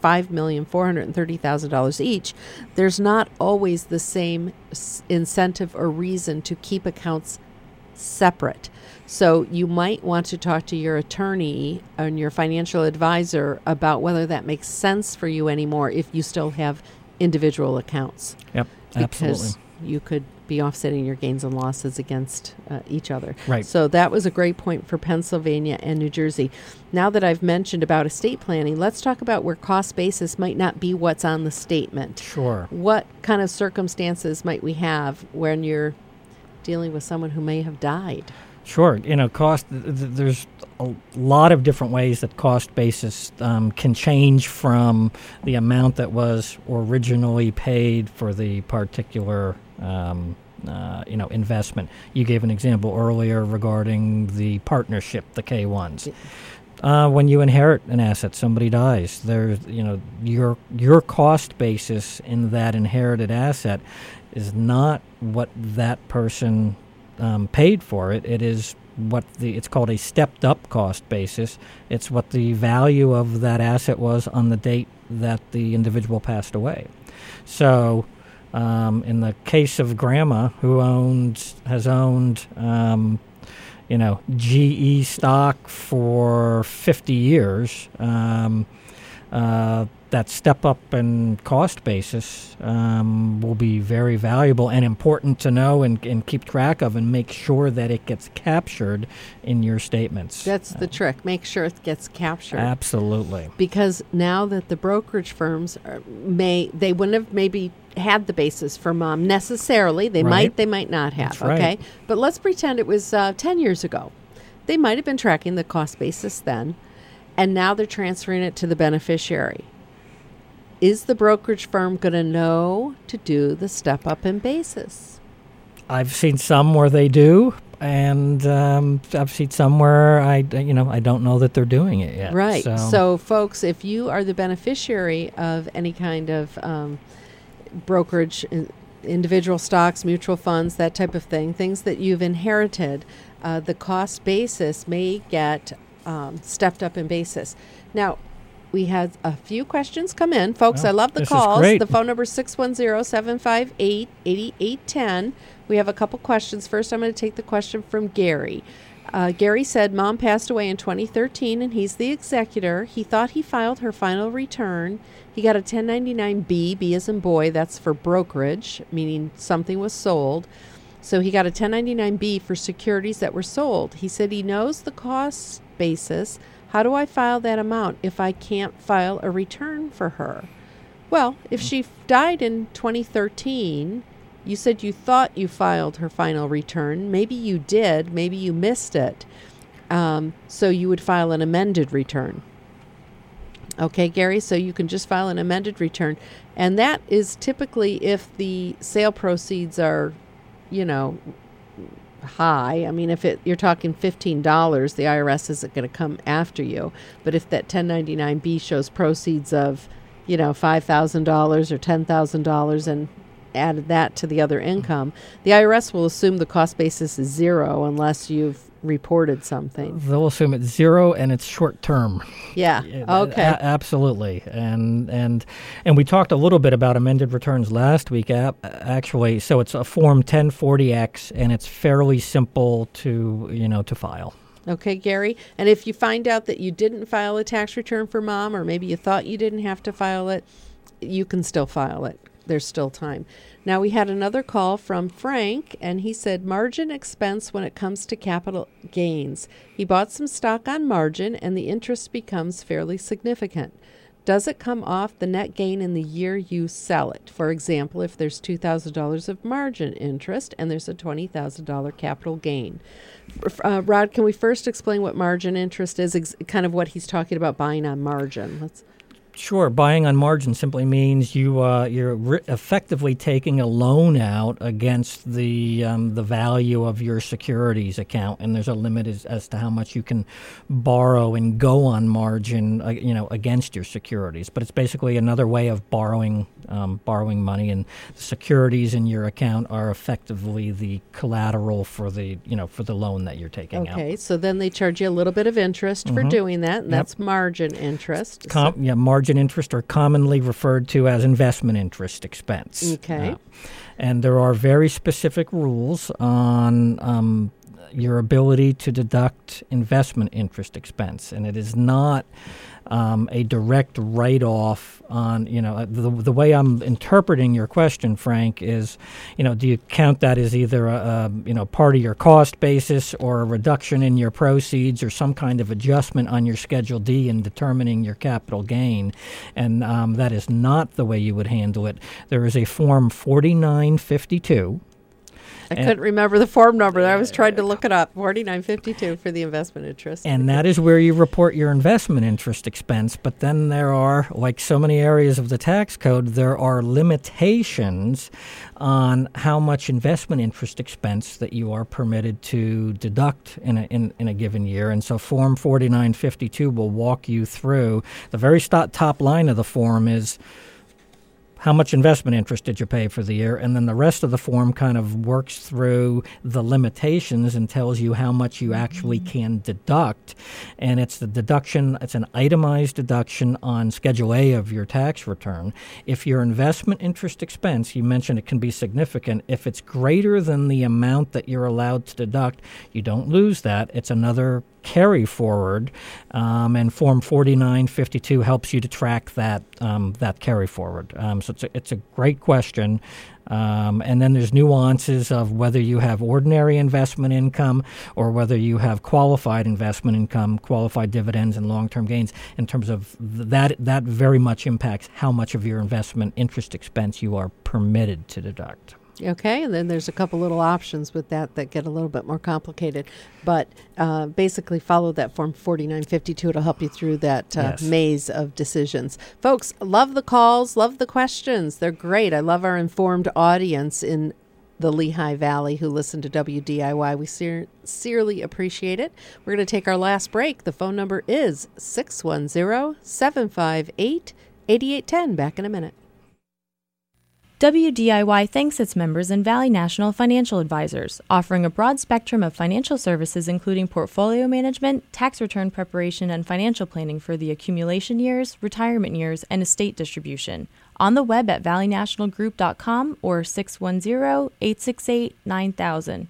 $5,430,000 each, there's not always the same incentive or reason to keep accounts separate. So you might want to talk to your attorney and your financial advisor about whether that makes sense for you anymore if you still have individual accounts. Yep, absolutely. Because you could be offsetting your gains and losses against each other. Right. So that was a great point for Pennsylvania and New Jersey. Now that I've mentioned about estate planning, let's talk about where cost basis might not be what's on the statement. Sure. What kind of circumstances might we have when you're dealing with someone who may have died? Sure. Cost, there's a lot of different ways that cost basis can change from the amount that was originally paid for the particular investment. You gave an example earlier regarding the partnership, the K1s. When you inherit an asset, somebody dies. There's, your cost basis in that inherited asset is not what that person paid for it. It is it's called a stepped up cost basis. It's what the value of that asset was on the date that the individual passed away. So, in the case of Grandma, who has owned GE stock for 50 years, that step up in cost basis will be very valuable and important to know and keep track of and make sure that it gets captured in your statements. That's the trick. Make sure it gets captured. Absolutely. Because now that the brokerage firms they wouldn't have maybe had the basis for Mom necessarily. They might not have. That's right. Okay. But let's pretend it was 10 years ago. They might have been tracking the cost basis then, and now they're transferring it to the beneficiary. Is the brokerage firm going to know to do the step up in basis? I've seen some where they do, and I've seen some where I don't know that they're doing it yet. Right. So folks, if you are the beneficiary of any kind of brokerage, individual stocks, mutual funds, that type of thing, things that you've inherited, the cost basis may get stepped up in basis. Now, we had a few questions come in. Folks, I love the calls. The phone number is 610-758-8810. We have a couple questions. First, I'm going to take the question from Gary. Gary said, Mom passed away in 2013, and he's the executor. He thought he filed her final return. He got a 1099-B, B as in boy, that's for brokerage, meaning something was sold. So he got a 1099-B for securities that were sold. He said he knows the cost basis. How do I file that amount if I can't file a return for her? Well, if she died in 2013, you said you thought you filed her final return. Maybe you did. Maybe you missed it. So you would file an amended return. Okay, Gary, so you can just file an amended return. And that is typically if the sale proceeds are, high. I mean, if you're talking $15, the IRS isn't going to come after you. But if that 1099-B shows proceeds of, $5,000 or $10,000 and added that to the other income, the IRS will assume the cost basis is zero unless you've reported something. They'll assume it's zero and it's short term. Yeah. Okay. Absolutely. And we talked a little bit about amended returns last week. Actually, so it's a Form 1040X, and it's fairly simple to file. Okay, Gary. And if you find out that you didn't file a tax return for Mom, or maybe you thought you didn't have to file it, you can still file it. There's still time. Now, we had another call from Frank, and he said margin expense when it comes to capital gains. He bought some stock on margin, and the interest becomes fairly significant. Does it come off the net gain in the year you sell it? For example, if there's $2,000 of margin interest and there's a $20,000 capital gain. Rod, can we first explain what margin interest is, kind of what he's talking about buying on margin? Sure. Buying on margin simply means you're effectively taking a loan out against the value of your securities account, and there's a limit as to how much you can borrow and go on margin, against your securities. But it's basically another way of borrowing money, and the securities in your account are effectively the collateral for the loan that you're taking out. Okay. So then they charge you a little bit of interest for doing that, and that's margin interest. Margin interest are commonly referred to as investment interest expense. Okay. And there are very specific rules on your ability to deduct investment interest expense, and it is not a direct write-off on, the way I'm interpreting your question, Frank, is, do you count that as either a part of your cost basis or a reduction in your proceeds or some kind of adjustment on your Schedule D in determining your capital gain? And that is not the way you would handle it. There is a Form 4952. I couldn't remember the form number. I was trying to look it up. 4952 for the investment interest. And that is where you report your investment interest expense. But then there are, like so many areas of the tax code, there are limitations on how much investment interest expense that you are permitted to deduct in a given year. And so Form 4952 will walk you through. The very top line of the form is how much investment interest did you pay for the year? And then the rest of the form kind of works through the limitations and tells you how much you actually can deduct. And it's the deduction, it's an itemized deduction on Schedule A of your tax return. If your investment interest expense, you mentioned it can be significant, if it's greater than the amount that you're allowed to deduct, you don't lose that. It's another carry forward, and Form 4952 helps you to track that carry forward. So it's a great question. And then there's nuances of whether you have ordinary investment income or whether you have qualified investment income, qualified dividends, and long-term gains. In terms of that very much impacts how much of your investment interest expense you are permitted to deduct. Okay, and then there's a couple little options with that get a little bit more complicated. But basically follow that Form 4952. It'll help you through that maze of decisions. Folks, love the calls, love the questions. They're great. I love our informed audience in the Lehigh Valley who listen to WDIY. We sincerely appreciate it. We're going to take our last break. The phone number is 610-758-8810. Back in a minute. WDIY thanks its members and Valley National Financial Advisors, offering a broad spectrum of financial services including portfolio management, tax return preparation, and financial planning for the accumulation years, retirement years, and estate distribution. On the web at valleynationalgroup.com or 610-868-9000.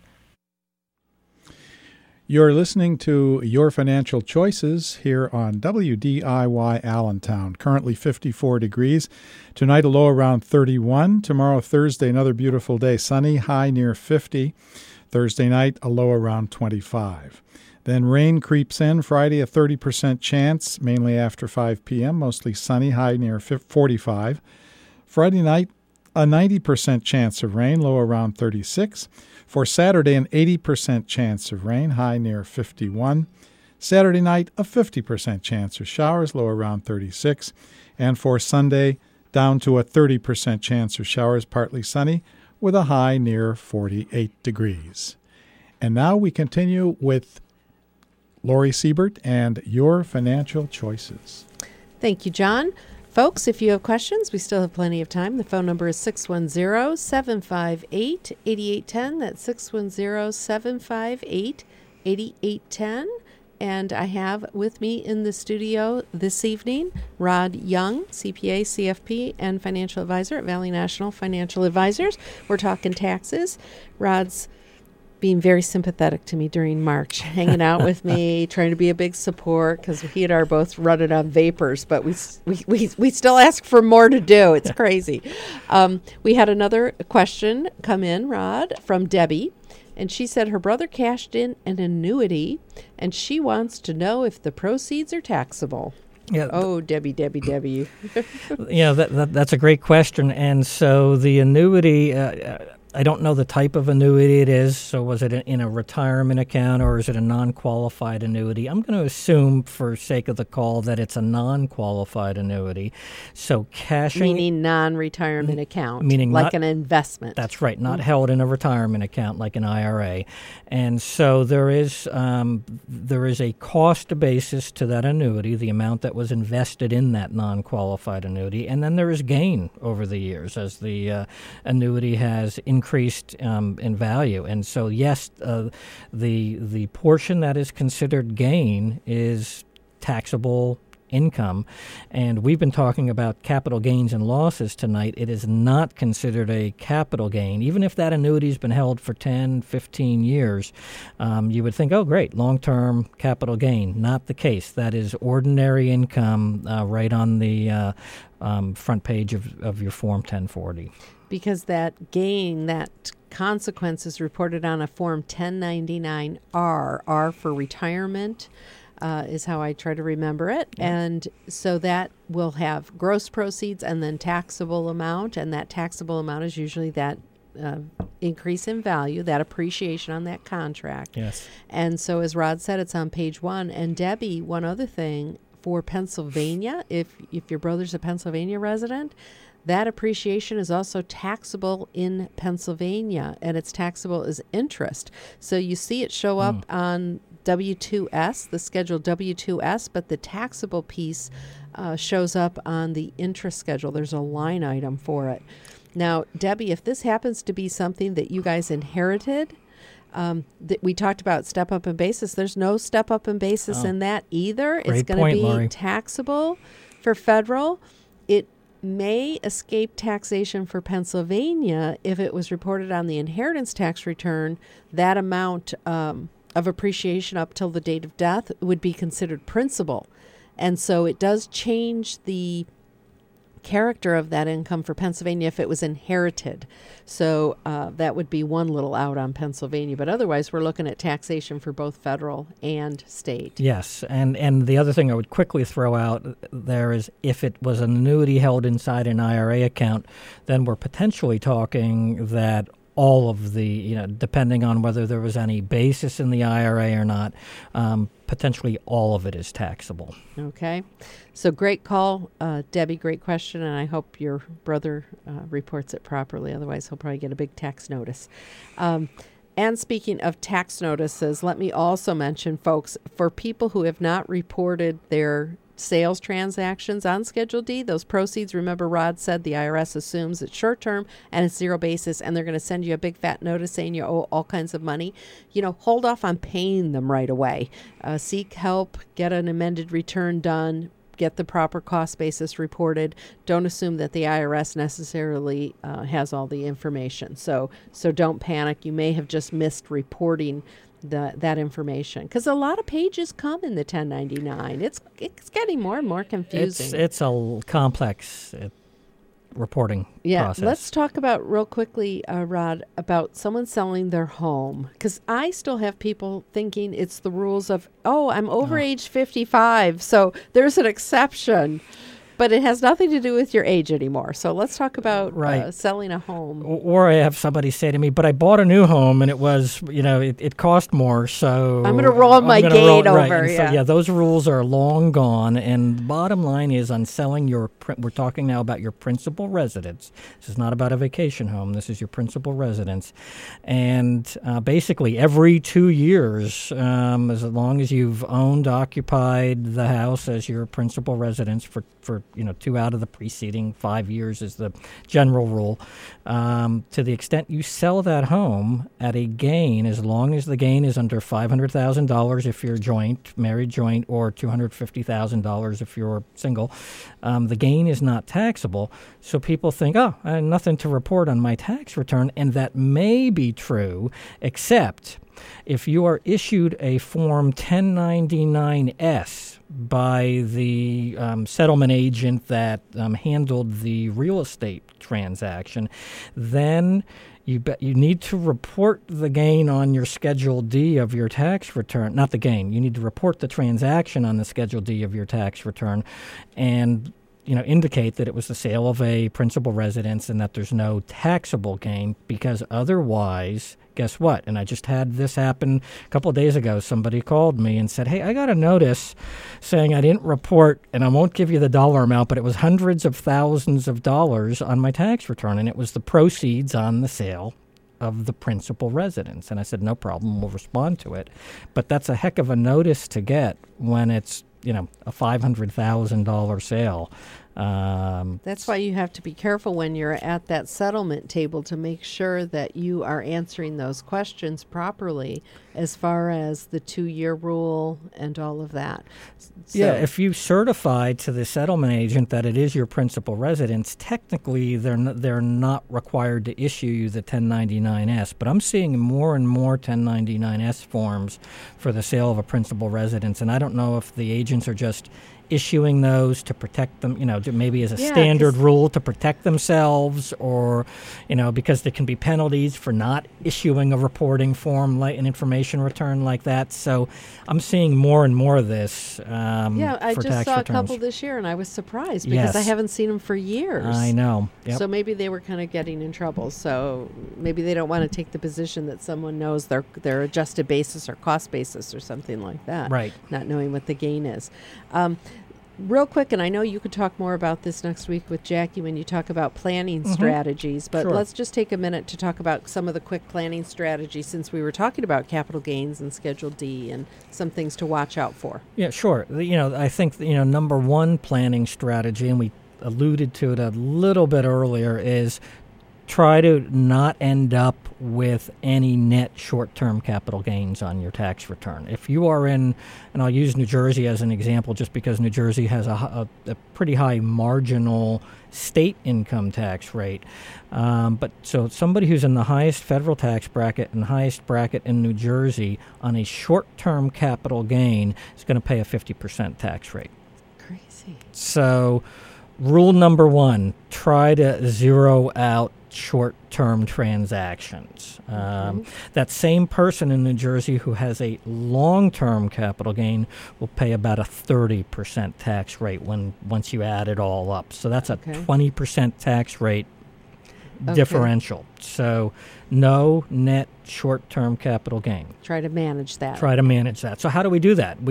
You're listening to Your Financial Choices here on WDIY Allentown. Currently 54 degrees. Tonight a low around 31. Tomorrow, Thursday, another beautiful day. Sunny, high near 50. Thursday night, a low around 25. Then rain creeps in. Friday, a 30% chance, mainly after 5 p.m. Mostly sunny, high near 45. Friday night, a 90% chance of rain, low around 36. For Saturday, an 80% chance of rain, high near 51. Saturday night, a 50% chance of showers, low around 36. And for Sunday, down to a 30% chance of showers, partly sunny, with a high near 48 degrees. And now we continue with Lori Siebert and Your Financial Choices. Thank you, John. Folks, if you have questions, we still have plenty of time. The phone number is 610-758-8810. That's 610-758-8810. And I have with me in the studio this evening Rod Young, CPA, CFP, and financial advisor at Valley National Financial Advisors. We're talking taxes. Rod's being very sympathetic to me during March, hanging out with me, trying to be a big support because he and I are both running on vapors, but we still ask for more to do. It's crazy. We had another question come in, Rod, from Debbie, and she said her brother cashed in an annuity, and she wants to know if the proceeds are taxable. Yeah. Oh, Debbie. Yeah, that's a great question. And so the annuity, I don't know the type of annuity it is. So was it in a retirement account or is it a non-qualified annuity? I'm going to assume, for sake of the call, that it's a non-qualified annuity. So cashing... Meaning non-retirement account, meaning like not, an investment. That's right, not held in a retirement account like an IRA. And so there is a cost basis to that annuity, the amount that was invested in that non-qualified annuity, and then there is gain over the years as the annuity has increased in value. And so, yes, the portion that is considered gain is taxable income. And we've been talking about capital gains and losses tonight. It is not considered a capital gain. Even if that annuity has been held for 10, 15 years, you would think, oh, great, long-term capital gain. Not the case. That is ordinary income right on the front page of your Form 1040. Because that gain, that consequence is reported on a Form 1099-R. R for retirement is how I try to remember it. Yeah. And so that will have gross proceeds and then taxable amount. And that taxable amount is usually that increase in value, that appreciation on that contract. Yes. And so, as Rod said, it's on page 1. And Debbie, one other thing for Pennsylvania, if your brother's a Pennsylvania resident, that appreciation is also taxable in Pennsylvania, and it's taxable as interest. So you see it show up on W-2S, the schedule W-2S, but the taxable piece shows up on the interest schedule. There's a line item for it. Now, Debbie, if this happens to be something that you guys inherited, we talked about step up in basis. There's no step up in basis in that either. Great it's going to be Lori. taxable for federal. It may escape taxation for Pennsylvania if it was reported on the inheritance tax return. That amount of appreciation up till the date of death would be considered principal. And so it does change the character of that income for Pennsylvania if it was inherited. So that would be one little out on Pennsylvania. But otherwise, we're looking at taxation for both federal and state. Yes, and the other thing I would quickly throw out there is if it was an annuity held inside an IRA account, then we're potentially talking that all of the, depending on whether there was any basis in the IRA or not, potentially all of it is taxable. Okay. So great call, Debbie, great question, and I hope your brother reports it properly. Otherwise, he'll probably get a big tax notice. And speaking of tax notices, let me also mention, folks, for people who have not reported their sales transactions on Schedule D, those proceeds, remember Rod said the IRS assumes it's short-term and it's zero basis, and they're going to send you a big fat notice saying you owe all kinds of money. Hold off on paying them right away. Seek help, get an amended return done, get the proper cost basis reported. Don't assume that the IRS necessarily has all the information. So don't panic. You may have just missed reporting that information, because a lot of pages come in the 1099. It's getting more and more confusing. It's a complex reporting process. Let's talk about real quickly, Rod, about someone selling their home, because I still have people thinking it's the rules of, I'm over age 55, so there's an exception. But it has nothing to do with your age anymore. So let's talk about selling a home. Or I have somebody say to me, but I bought a new home and it was, it cost more. So I'm going to roll my gate over. Right. So, those rules are long gone. And the bottom line is on selling we're talking now about your principal residence. This is not about a vacation home. This is your principal residence. And basically every 2 years, as long as you've occupied the house as your principal residence for 2 out of the preceding 5 years is the general rule. To the extent you sell that home at a gain, as long as the gain is under $500,000 if you're married joint, or $250,000 if you're single, the gain is not taxable. So people think, I have nothing to report on my tax return, and that may be true, except if you are issued a Form 1099-S by the settlement agent that handled the real estate transaction, then you need to report the gain on your Schedule D of your tax return. Not the gain. You need to report the transaction on the Schedule D of your tax return, and indicate that it was the sale of a principal residence and that there's no taxable gain, because otherwise, guess what? And I just had this happen a couple of days ago. Somebody called me and said, hey, I got a notice saying I didn't report, and I won't give you the dollar amount, but it was hundreds of thousands of dollars on my tax return, and it was the proceeds on the sale of the principal residence. And I said, no problem, we'll respond to it. But that's a heck of a notice to get when it's a $500,000 sale. That's why you have to be careful when you're at that settlement table to make sure that you are answering those questions properly as far as the 2-year rule and all of that. So, if you certify to the settlement agent that it is your principal residence, technically they're not required to issue you the 1099-S. But I'm seeing more and more 1099-S forms for the sale of a principal residence, and I don't know if the agents are just issuing those to protect them, maybe as a standard rule to protect themselves, or, because there can be penalties for not issuing a reporting form, like an information return like that. So I'm seeing more and more of this for tax returns. I just saw a couple this year, and I was surprised because I haven't seen them for years. I know. Yep. So maybe they were kind of getting in trouble. So maybe they don't want to take the position that someone knows their adjusted basis or cost basis or something like that. Right. Not knowing what the gain is. Real quick, and I know you could talk more about this next week with Jackie when you talk about planning strategies, but let's just take a minute to talk about some of the quick planning strategies, since we were talking about capital gains and Schedule D and some things to watch out for. Yeah, sure. I think, number one planning strategy, and we alluded to it a little bit earlier, is try to not end up with any net short-term capital gains on your tax return. If you are in, and I'll use New Jersey as an example just because New Jersey has a pretty high marginal state income tax rate. But so somebody who's in the highest federal tax bracket and highest bracket in New Jersey on a short-term capital gain is going to pay a 50% tax rate. Crazy. So rule number one, try to zero out short-term transactions. That same person in New Jersey who has a long-term capital gain will pay about a 30% tax rate once you add it all up. So that's a 20% tax rate differential. So no net short-term capital gain. Try to manage that. So how do we do that?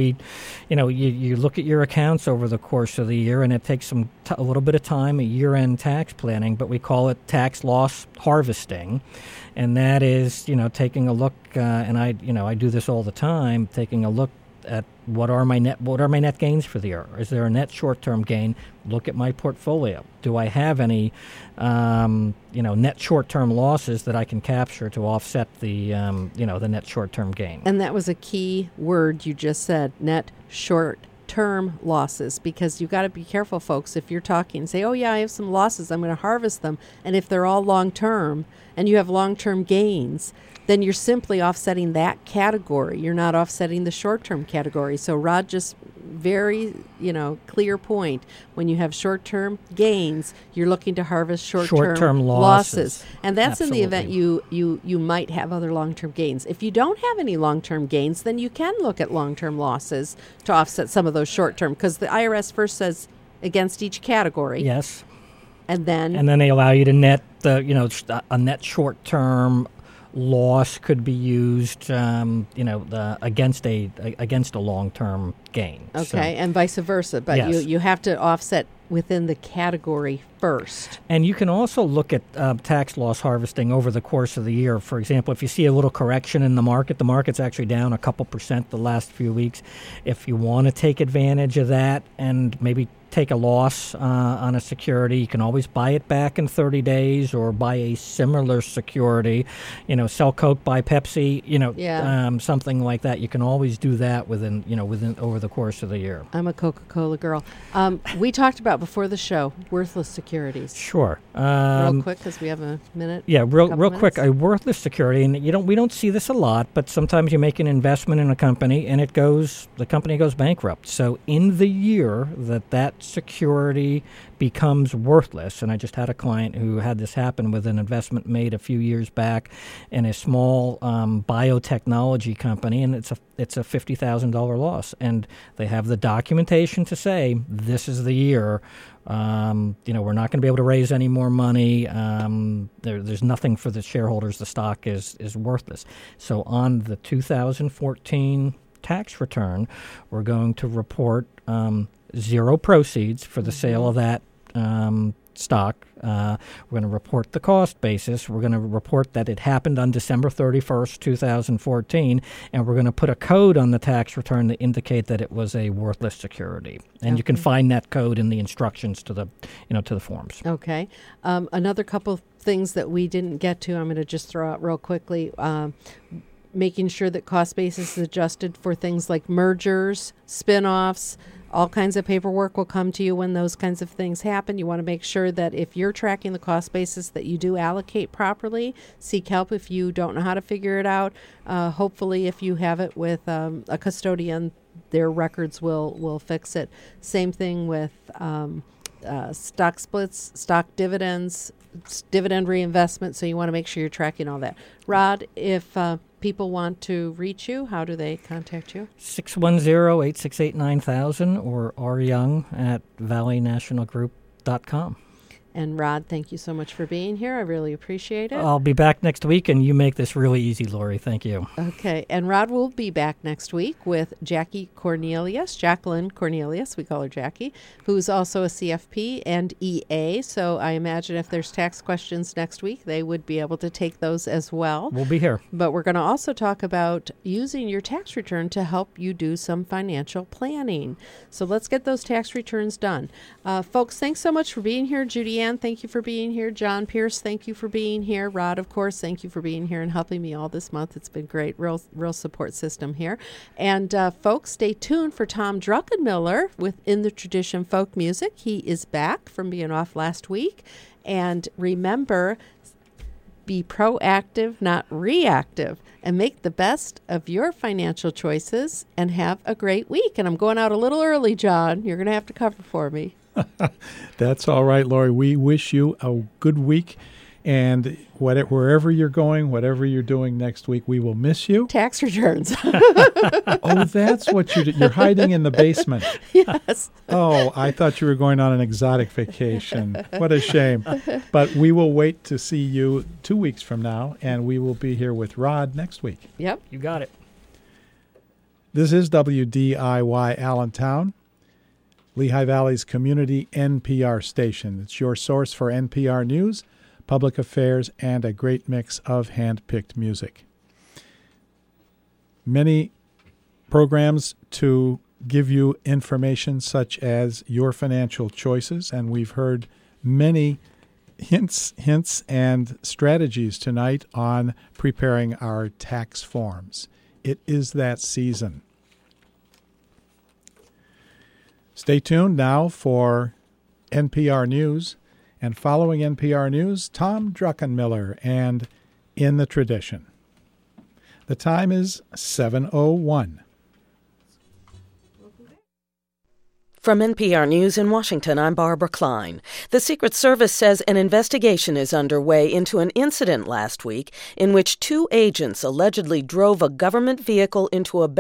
You look at your accounts over the course of the year, and it takes a little bit of time, a year-end tax planning, but we call it tax loss harvesting. And that is, taking a look, and I do this all the time, taking a look at what are my net gains for the year? Is there a net short-term gain? Look at my portfolio. Do I have any net short-term losses that I can capture to offset the the net short-term gain? And that was a key word you just said, net short-term losses, because you got to be careful, folks. If you're talking, say, oh yeah, I have some losses, I'm going to harvest them, and if they're all long-term and you have long-term gains, then you're simply offsetting that category. You're not offsetting the short-term category. So Rod, just very, clear point. When you have short-term gains, you're looking to harvest short-term losses. And that's Absolutely. In the event you might have other long-term gains. If you don't have any long-term gains, then you can look at long-term losses to offset some of those short-term, because the IRS first says against each category. Yes. And then they allow you to net a net short-term loss could be used, against a long-term gain. Okay, so, and vice versa. But yes. you have to offset within the category first. And you can also look at tax loss harvesting over the course of the year. For example, if you see a little correction in the market's actually down a couple percent the last few weeks. If you want to take advantage of that and maybe take a loss on a security, you can always buy it back in 30 days or buy a similar security, sell Coke, buy Pepsi, something like that. You can always do that within over the course of the year. I'm a Coca-Cola girl. We talked about before the show worthless securities. Sure. Real quick, because we have a minute. Yeah, real quick. A worthless security, and we don't see this a lot, but sometimes you make an investment in a company and the company goes bankrupt. So in the year that security becomes worthless, and I just had a client who had this happen with an investment made a few years back in a small biotechnology company, and it's a $50,000 loss, and they have the documentation to say this is the year. We're not going to be able to raise any more money. There's nothing for the shareholders. The stock is worthless. So on the 2014 tax return, we're going to report zero proceeds for the sale of that stock. We're going to report the cost basis. We're going to report that it happened on December 31st, 2014, and we're going to put a code on the tax return to indicate that it was a worthless security. And you can find that code in the instructions to the forms. Okay. Another couple things that we didn't get to, I'm going to just throw out real quickly. Making sure that cost basis is adjusted for things like mergers, spin-offs. All kinds of paperwork will come to you when those kinds of things happen. You want to make sure that if you're tracking the cost basis that you do allocate properly. Seek help if you don't know how to figure it out. Hopefully, if you have it with a custodian their records will fix it. Same thing with stock splits, stock dividends, dividend reinvestment. So you want to make sure you're tracking all that. Rod, if people want to reach you, how do they contact you? 610-868-9000 or ryoung@valleynationalgroup.com. And Rod, thank you so much for being here. I really appreciate it. I'll be back next week, and you make this really easy, Lori. Thank you. Okay. And Rod will be back next week with Jacqueline Cornelius, we call her Jackie, who's also a CFP and EA. So I imagine if there's tax questions next week, they would be able to take those as well. We'll be here. But we're going to also talk about using your tax return to help you do some financial planning. So let's get those tax returns done. Folks, thanks so much for being here. Judy Ann, thank you for being here. John Pierce, thank you for being here. Rod, of course, thank you for being here and helping me all this month. It's been great, real support system here. And folks, stay tuned for Tom Druckenmiller with In the Tradition Folk Music. He is back from being off last week. And remember, be proactive, not reactive, and make the best of your financial choices and have a great week. And I'm going out a little early, John. You're going to have to cover for me. That's all right, Lori. We wish you a good week. And wherever you're going, whatever you're doing next week, we will miss you. Tax returns. Oh, that's what you're hiding in the basement. Yes. Oh, I thought you were going on an exotic vacation. What a shame. But we will wait to see you 2 weeks from now, and we will be here with Rod next week. Yep. You got it. This is WDIY Allentown, Lehigh Valley's community NPR station. It's your source for NPR news, public affairs, and a great mix of hand-picked music. Many programs to give you information such as your financial choices, and we've heard many hints and strategies tonight on preparing our tax forms. It is that season. Stay tuned now for NPR News. And following NPR News, Tom Druckenmiller and In the Tradition. The time is 7:01. From NPR News in Washington, I'm Barbara Klein. The Secret Service says an investigation is underway into an incident last week in which 2 agents allegedly drove a government vehicle into a